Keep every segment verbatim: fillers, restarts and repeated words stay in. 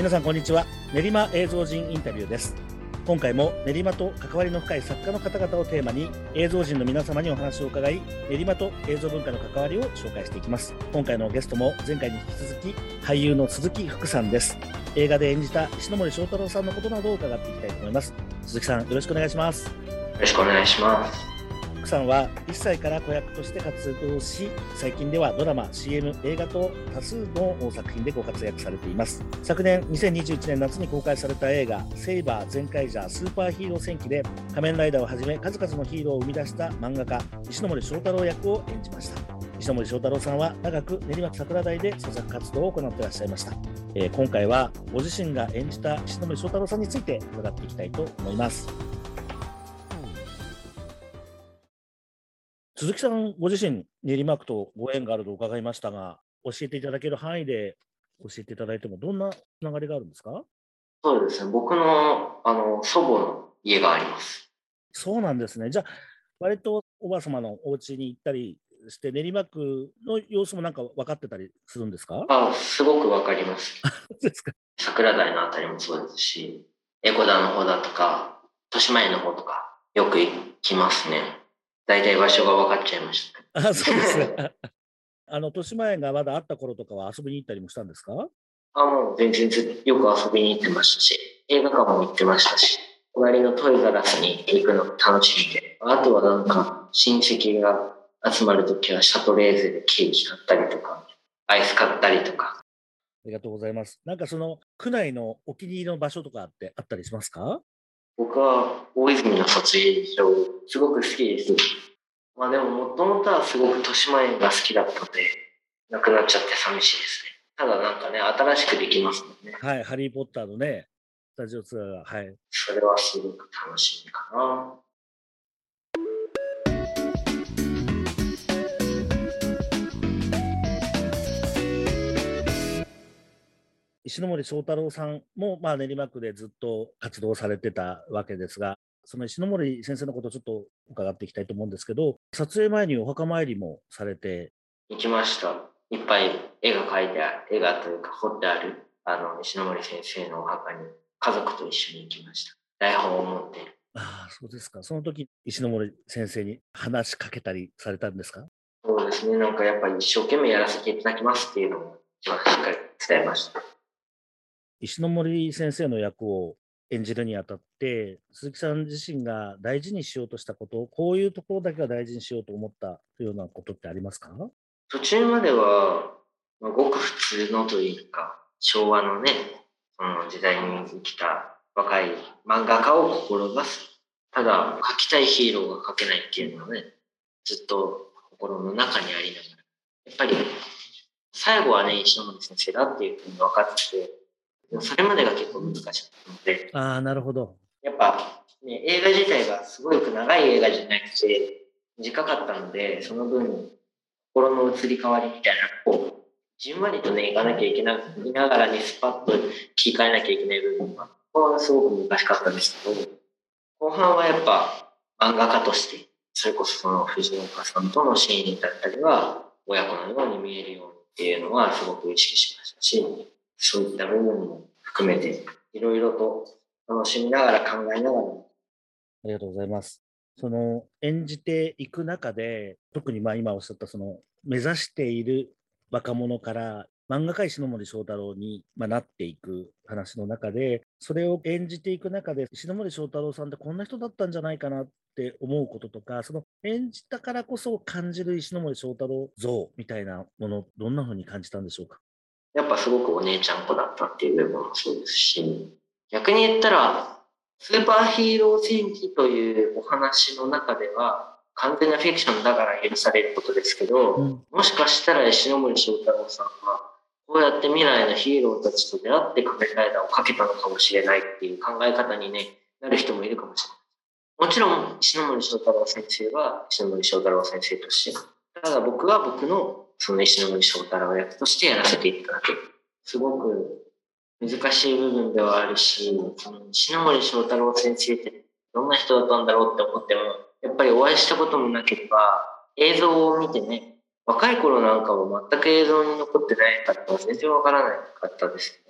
皆さんこんにちは。練馬映像人インタビューです。今回も練馬と関わりの深い作家の方々をテーマに映像人の皆様にお話を伺い、練馬と映像文化の関わりを紹介していきます。今回のゲストも前回に引き続き俳優の鈴木福さんです。映画で演じた石ノ森章太郎さんのことなどを伺っていきたいと思います。鈴木さん、よろしくお願いします。 よろしくお願いします。 福さんはいっさいから子役として活動し、最近ではドラマ、シーエム、映画と多数の作品でご活躍されています。昨年にせんにじゅういちねん夏に公開された映画セイバー全開ジャースーパーヒーロー戦記で仮面ライダーをはじめ数々のヒーローを生み出した漫画家石ノ森章太郎役を演じました。石ノ森章太郎さんは長く練馬区桜台で創作活動を行っていらっしゃいました。えー、今回はご自身が演じた石ノ森章太郎さんについて伺っていきたいと思います。鈴木さんご自身練馬区とご縁があると伺いましたが、教えていただける範囲で教えていただいてもどんなつながりがあるんですか？ そうですね、僕の、あの祖母の家があります。 そうなんですね。じゃあ割とおばあ様のお家に行ったりして練馬区の様子もなんか分かってたりするんですか？ あ、すごくわかります。 ですか。 桜台のあたりもそうですし、江古田の方だとか豊島園の方とかよく行きますね。だいたい場所が分かっちゃいました。 あ、そうですね。あの豊島園がまだあった頃とかは遊びに行ったりもしたんですか？ あ、もう全然よく遊びに行ってましたし、映画館も行ってましたし、隣のトイザらスに行くのも楽しみで、あとはなんか親戚が集まるときはシャトレーゼでケーキ買ったりとか、アイス買ったりとか。 ありがとうございます。なんかその区内のお気に入りの場所とかってあったりしますか？ 僕は大泉の撮影所すごく好きです。まあでももともとはすごく豊島園が好きだったので、なくなっちゃって寂しいですね。ただなんかね、新しくできますもんね。 はい、ハリー・ポッターのね、スタジオツアーが、はい。 それはすごく楽しみかな。 石ノ森章太郎さんも、まあ、練馬区でずっと活動されてたわけですが、その石ノ森先生のことをちょっと伺っていきたいと思うんですけど、撮影前にお墓参りもされて。 行きました。いっぱい絵が描いてある、絵がというか彫ってある、あの、石ノ森先生のお墓に家族と一緒に行きました。台本を持って。 ああ、そうですか。その時、石ノ森先生に話しかけたりされたんですか？ そうですね、なんかやっぱり一生懸命やらせていただきますっていうのを一番しっかり伝えました。 石ノ森先生の役を演じるにあたって、鈴木さん自身が大事にしようとしたこと、こういうところだけは大事にしようと思ったというようなことってありますか？ 途中までは、まあ、ごく普通のというか、昭和のね、その時代に生きた若い漫画家を志す。ただ、描きたいヒーローが描けないっていうのはね、ずっと心の中にありながら。やっぱり、最後はね、石ノ森先生だっていうふうに分かってて、でもそれまでが結構難しかったので、 ああ、なるほど。 やっぱ、ね、映画自体がすごく長い映画じゃなくて、短かったので、その分、心の移り変わりみたいなのを、じんわりとね、いかなきゃいけなく、見ながらにスパッと切り替えなきゃいけない部分は、ここはすごく難しかったんですけど、後半はやっぱ漫画家として、それこそその藤岡さんとのシーンだったりは、親子のように見えるようにっていうのはすごく意識しましたし、そういった部分も含めて、いろいろと楽しみながら考えながら。ありがとうございます。その演じていく中で、特にまあ今おっしゃったその目指している若者から漫画家石ノ森章太郎に、まあ、なっていく話の中で、それを演じていく中で、石ノ森章太郎さんってこんな人だったんじゃないかなって思うこととか、その演じたからこそ感じる石ノ森章太郎像みたいなもの、どんな風に感じたんでしょうか？ やっぱすごくお姉ちゃん子だったっていう部分もそうですし、逆に言ったら、スーパーヒーロー戦記というお話の中では、完全なフィクションだから許されることですけど、うん、もしかしたら石ノ森章太郎さんは、こうやって未来のヒーローたちと出会って仮面ライダーをかけたのかもしれないっていう考え方に、ね、なる人もいるかもしれない。もちろん、石ノ森章太郎先生は石ノ森章太郎先生として、ただ僕は僕のその石ノ森章太郎役としてやらせていただける。すごく難しい部分ではあるし、その石ノ森章太郎先生ってどんな人だったんだろうって思っても、やっぱりお会いしたこともなければ、映像を見てね、若い頃なんかも全く映像に残ってない方は全然わからなかったですけど、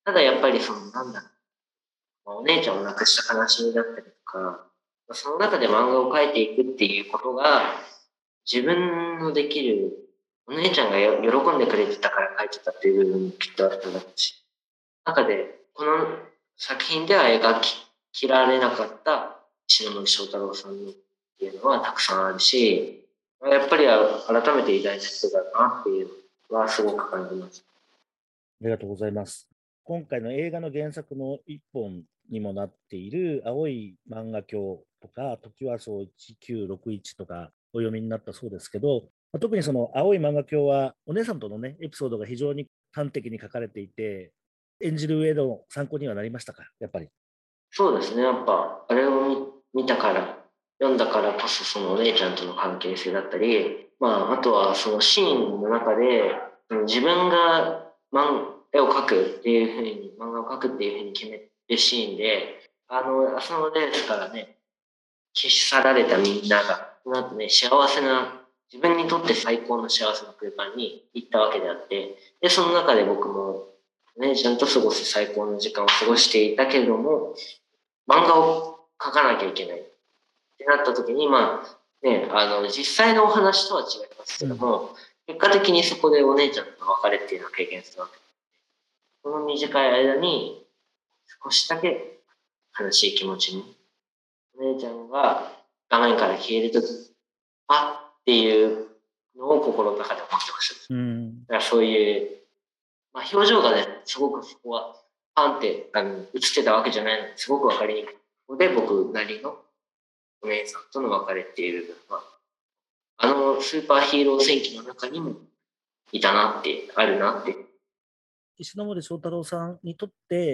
ただやっぱりその、なんだろう、まあお姉ちゃんを亡くした悲しみだったりとか、その中で漫画を描いていくっていうことが、自分のできる、お姉ちゃんがよ喜んでくれてたから描いてたっていう部分もきっとあったんだろうし、中で、この作品では描き切られなかった石森章太郎さんのっていうのはたくさんあるし、やっぱり改めて偉大な人だなっていうのはすごく感じます。 ありがとうございます。今回の映画の原作の一本にもなっている青い漫画教とか、トキワ荘いちきゅうろくいちとかお読みになったそうですけど、特にその青い漫画教はお姉さんとのね、エピソードが非常に端的に書かれていて、演じる上での参考にはなりましたか、やっぱり。 そうですね、やっぱあれを見たから、読んだからこそそのお姉ちゃんとの関係性だったり、まあ、あとはそのシーンの中で、自分が漫絵を描くっていうふうに、漫画を描くっていうふうに決めるシーンで、あの、そのレースからね、消し去られたみんなが、なんとね、幸せな、自分にとって最高の幸せな空間に行ったわけであって、で、その中で僕も、お姉ちゃんと過ごす最高の時間を過ごしていたけれども、漫画を描かなきゃいけないってなった時に、まあ、ね、あの、実際のお話とは違いますけども、うん、結果的にそこでお姉ちゃんとの別れっていうのを経験するわけです。この短い間に、少しだけ悲しい気持ちに、お姉ちゃんが画面から消えるとき、あっていうのを心の中で思ってました。うん、だからそういう、まあ、表情がね、すごくそこは、パンってあの映ってたわけじゃないのですごくわかりにくいので、僕なりのお姉さんとの別れっていう部分は、あのスーパーヒーロー戦記の中にもいたなって、あるなって。 石森章太郎さんにとって、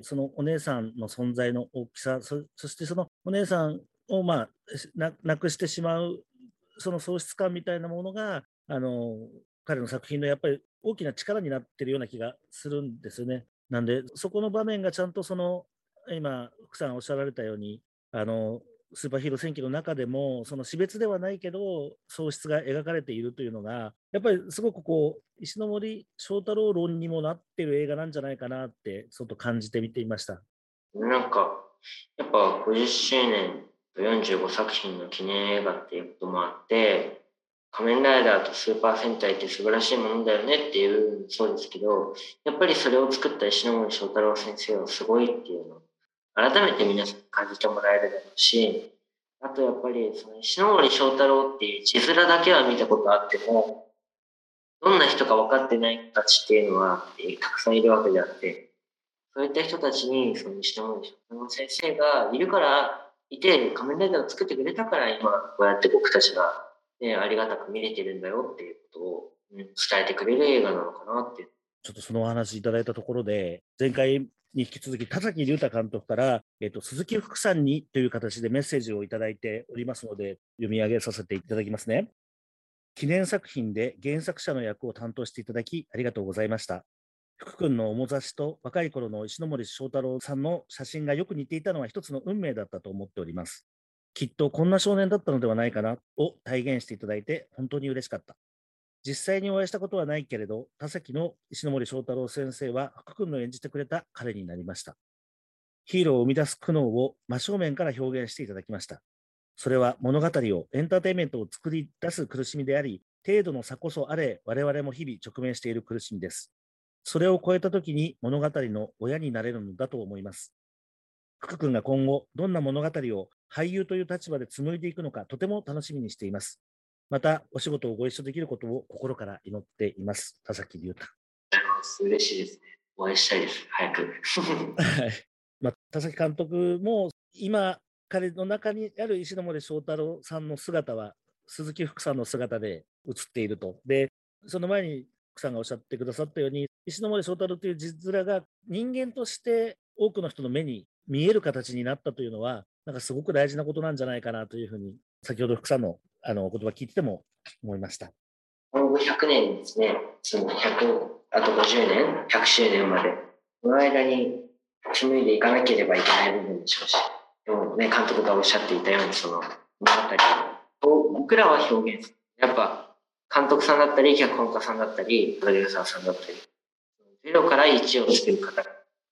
そのお姉さんの存在の大きさ、そ, そしてそのお姉さんを、まあ、な亡くしてしまう、その喪失感みたいなものが、あの彼の作品のやっぱり大きな力になっているような気がするんですよね。なんで、そこの場面がちゃんとその、今、福さんおっしゃられたように、あのスーパーヒーロー戦記の中でも、その死別ではないけど、喪失が描かれているというのが、やっぱりすごくこう、石森章太郎論にもなっている映画なんじゃないかなって、ちょっと感じてみていました。 なんか、やっぱごじゅっしゅうねんとよんじゅうごさく品の記念映画っていうこともあって、仮面ライダーとスーパー戦隊って素晴らしいものだよねっていうそうですけど、やっぱりそれを作った石森章太郎先生はすごいっていうのを改めて皆さんに感じてもらえるだろうし、あとやっぱりその石森章太郎っていう字面だけは見たことあっても、どんな人か分かってない人たちっていうのはたくさんいるわけであって、そういった人たちにその石森章太郎先生がいるからいて、仮面ライダーを作ってくれたから今こうやって僕たちが、ね、ありがたく見れてるんだよっていうことを、うん、伝えてくれる映画なのかなって。 ちょっとそのお話いただいたところで、前回に引き続き田崎隆太監督から、えーと、鈴木福さんにという形でメッセージをいただいておりますので、読み上げさせていただきますね。記念作品で原作者の役を担当していただきありがとうございました。福君の面差しと若い頃の石森章太郎さんの写真がよく似ていたのは一つの運命だったと思っております。きっとこんな少年だったのではないかなを体現していただいて本当に嬉しかった。実際にお会いしたことはないけれど、田崎の石森章太郎先生は福君の演じてくれた彼になりました。ヒーローを生み出す苦悩を真正面から表現していただきました。それは物語をエンターテインメントを作り出す苦しみであり、程度の差こそあれ我々も日々直面している苦しみです。それを超えたときに物語の親になれるのだと思います。福君が今後どんな物語を俳優という立場で紡いでいくのかとても楽しみにしています。またお仕事をご一緒できることを心から祈っています。田崎隆太。 嬉しいですね。お会いしたいです。早く。 まあ、田崎監督も今彼の中にある石森章太郎さんの姿は鈴木福さんの姿で映っていると。で、その前に福さんがおっしゃってくださったように、石森章太郎という字面が人間として多くの人の目に見える形になったというのは、なんかすごく大事なことなんじゃないかなというふうに、先ほど福さんのあのお言葉聞いてても思いました。 今後ひゃくねんですね、そのひゃく、あとごじゅうねん、ひゃくしゅうねんまで、この間に紡いでいかなければいけない部分でしょうし、でもね、監督がおっしゃっていたように、その物語を僕らは表現する。やっぱ監督さんだったり、脚本家さんだったり、プロデューサーさんだったり、ゼロからいちを作る方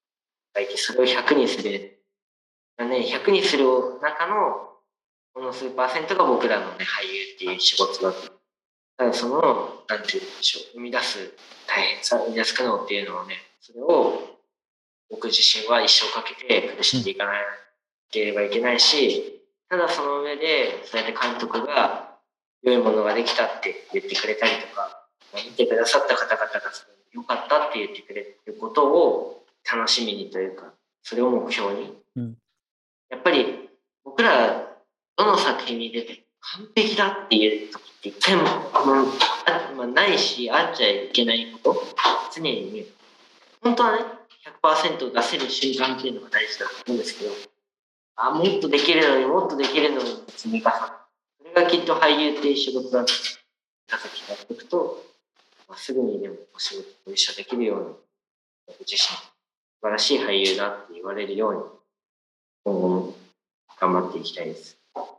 がいて、それをひゃくにする、ね、ひゃくにする中のこの数パーセントが僕らのね、俳優っていう仕事だと。ただその、なんていうんでしょう、生み出す大変さ、生み出す苦悩っていうのをね、それを僕自身は一生かけて苦しんでいかなければいけないし、ただその上で、そうやって監督が良いものができたって言ってくれたりとか、見てくださった方々が良かったって言ってくれることを楽しみにというか、それを目標に。うん、やっぱり僕ら、どの作品に出て完璧だっていう時って一回も、まあ、ないし、あっちゃいけないこと、常にね、本当はね、ひゃくパーセント 出せる瞬間っていうのが大事だと思うんですけど、あ、もっとできるのにもっとできるのに積み重ね。それがきっと俳優っていう仕事だと、高木がやっていくと、まあ、すぐにでもお仕事と一緒できるように、僕自身、素晴らしい俳優だって言われるように、今後も頑張っていきたいです。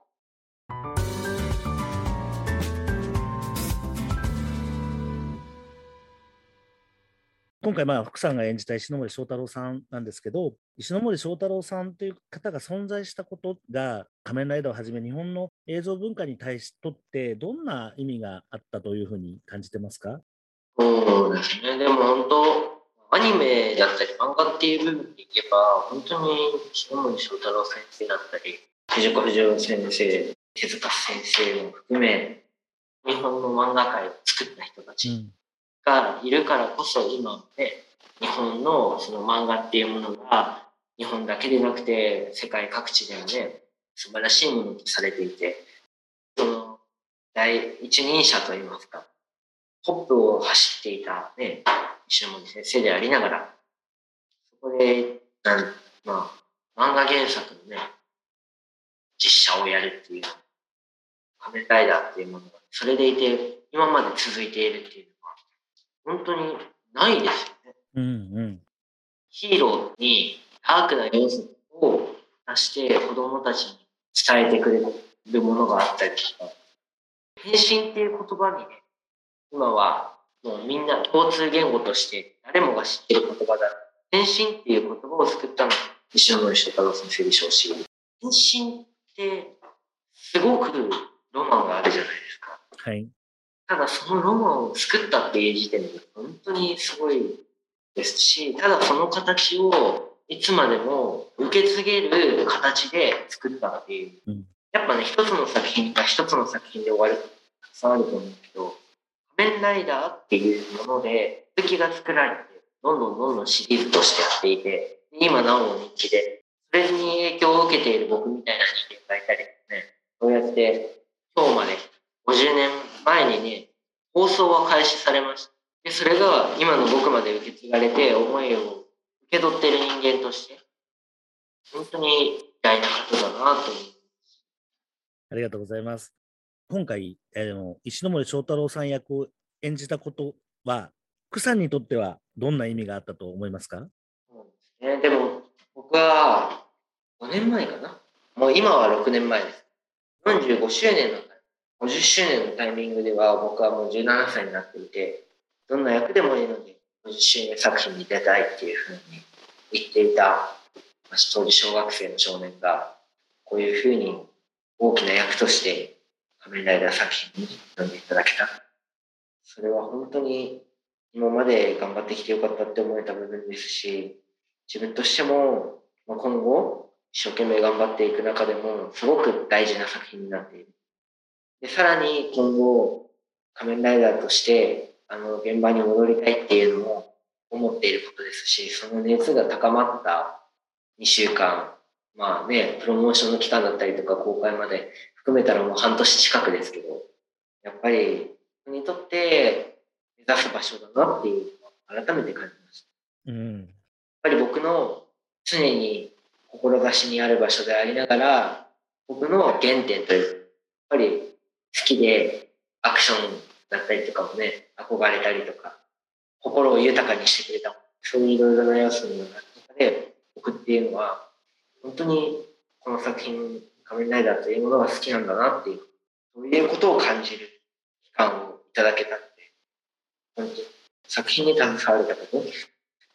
今回、まあ、福さんが演じた石森章太郎さんなんですけど、石森章太郎さんという方が存在したことが、仮面ライダーをはじめ日本の映像文化に対しとって、どんな意味があったというふうに感じてますか？ そうですね。でも本当、アニメだったり漫画っていう部分でいけば、本当に石森章太郎先生だったり、藤子不二雄先生、手塚先生も含め、日本の漫画界を作った人たちがいるからこそ、今ね、日本のその漫画っていうものが、日本だけでなくて、世界各地でもね、素晴らしいものとされていて、その第一人者といいますか、トップを走っていたね、石森先生でありながら、そこで、なんまあ、漫画原作のね、実写をやるっていう、仮面ライダーっていうものが、それでいて、今まで続いているっていうのは、本当にないですよね。 うんうん、 ヒーローにダークな要素を出して子供たちに伝えてくれるものがあったりとか、変身っていう言葉にね、今はもうみんな共通言語として誰もが知ってる言葉だ。変身っていう言葉を作ったのが石森章太郎先生でしょうし、変身ってすごくロマンがあるじゃないですか。 はい。 ただそのロマンを作ったっていう時点で本当にすごいですし、ただその形をいつまでも受け継げる形で作ったっていう。うん、やっぱね、一つの作品が一つの作品で終わるとたくさんあると思うんですけど、仮面ライダーっていうもので続きが作られて、どんどんどんどんシリーズとしてやっていて、今なお人気で、それに影響を受けている僕みたいな人間がいたりね、そうやって今日までごじゅうねんまえにね、放送は開始されました。で、それが今の僕まで受け継がれて、思いを受け取っている人間として、本当に偉大な方だなと思います。 ありがとうございます。今回、えー、石森章太郎さん役を演じたことは、福さんにとってはどんな意味があったと思いますか？ そうですね。でも、僕はごねんまえかな。もう今はろくねんまえです。よんじゅうごしゅうねんの、ごじゅっしゅうねんのタイミングでは、僕はもうじゅうななさいになっていて、どんな役でもいいので、ごじゅっしゅうねん作品に出たいっていうふうに言っていた、当時小学生の少年が、こういうふうに大きな役として仮面ライダー作品に挑んでいただけた。それは本当に今まで頑張ってきてよかったって思えた部分ですし、自分としても今後一生懸命頑張っていく中でもすごく大事な作品になっている。で、さらに今後仮面ライダーとしてあの現場に戻りたいっていうのも思っていることですし、その熱が高まったにしゅうかん、まあね、プロモーションの期間だったりとか公開まで含めたらもう半年近くですけど、やっぱり僕にとって目指す場所だなっていうのを改めて感じました。うん、やっぱり僕の常に志にある場所でありながら、僕の原点というか、やっぱり好きでアクションだったりとかもね、憧れたりとか、心を豊かにしてくれた、そういういろいろな要素の中で、僕っていうのは、本当にこの作品、仮面ライダーというものが好きなんだなっていう、そういうことを感じる期間をいただけたので、本当に作品に携われたこと、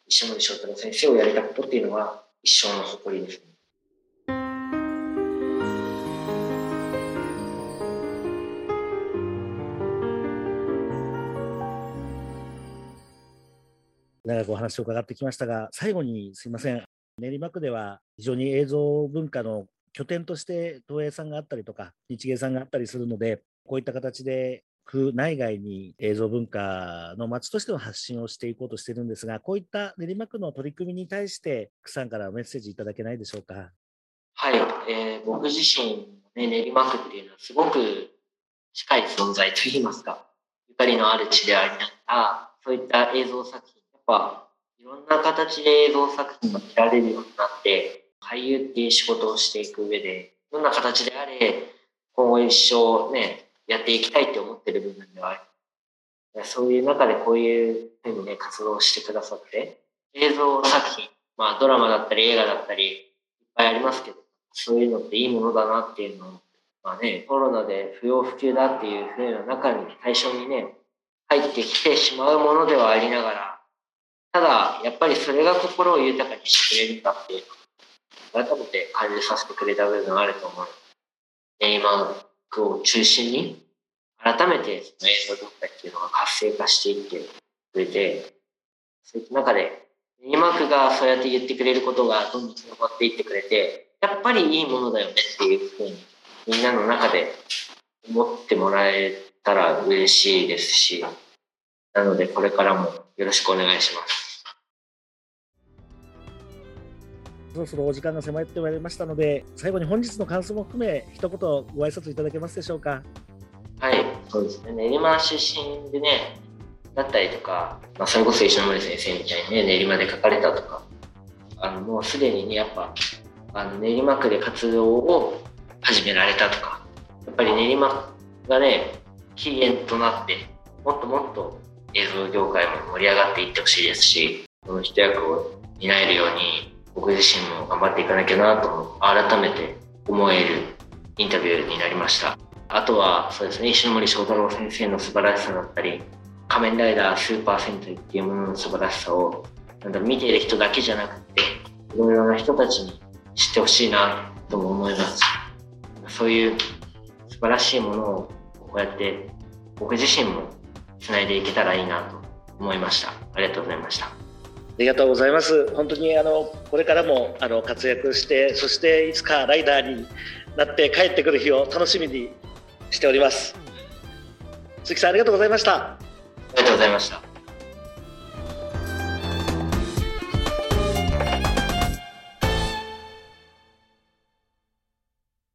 石森章太郎先生をやれたことっていうのは一生の誇りですね。 長くお話を伺ってきましたが、最後にすいません、練馬区では非常に映像文化の拠点として東映さんがあったりとか日芸さんがあったりするので、こういった形で区内外に映像文化の街としての発信をしていこうとしているんですが、こういった練馬区の取り組みに対して区さんからメッセージいただけないでしょうか。 はい、えー、僕自身、ね、練馬区っていうのはすごく近い存在といいますか、ゆかりのある地でありながら、そういった映像作品、やっぱいろんな形で映像作品が見られるようになって、俳優っていう仕事をしていく上で、どんな形であれ、今後一生ね、やっていきたいって思ってる部分ではある。そういう中でこういうふうにね、活動してくださって、映像作品、まあドラマだったり映画だったり、いっぱいありますけど、そういうのっていいものだなっていうのを、まあね、コロナで不要不急だっていうふうな中に対象にね、入ってきてしまうものではありながら、ただ、やっぱりそれが心を豊かにしてくれるんだっていうのを改めて感じさせてくれた部分があると思う。練馬区を中心に、改めてその映像文化っていうのが活性化していってくれて、そういった中で、練馬区がそうやって言ってくれることがどんどん広がっていってくれて、やっぱりいいものだよねっていうふうに、みんなの中で思ってもらえたら嬉しいですし、なのでこれからもよろしくお願いします。 そろそろお時間が迫ってまいりましたので、最後に本日の感想も含め一言ご挨拶いただけますでしょうか。 はい、そうですね。練馬出身でね、だったりとか、まあ、それこそ石森先生みたいにね、練馬で書かれたとか、あのもうすでにね、やっぱあの練馬区で活動を始められたとか、やっぱり練馬がね、起源となって、もっともっと映像業界も盛り上がっていってほしいですし、その一役を担えるように、僕自身も頑張っていかなきゃなと改めて思えるインタビューになりました。あとはそうですね、石森章太郎先生の素晴らしさだったり、仮面ライダースーパー戦隊っていうものの素晴らしさをなんだろう、見ている人だけじゃなくて、いろいろな人たちに知ってほしいなとも思います。そういう素晴らしいものをこうやって僕自身もつないでいけたらいいなと思いました。ありがとうございました。 ありがとうございます。本当にあのこれからもあの活躍して、そしていつかライダーになって帰ってくる日を楽しみにしております。鈴木さん、ありがとうございました。 ありがとうございました。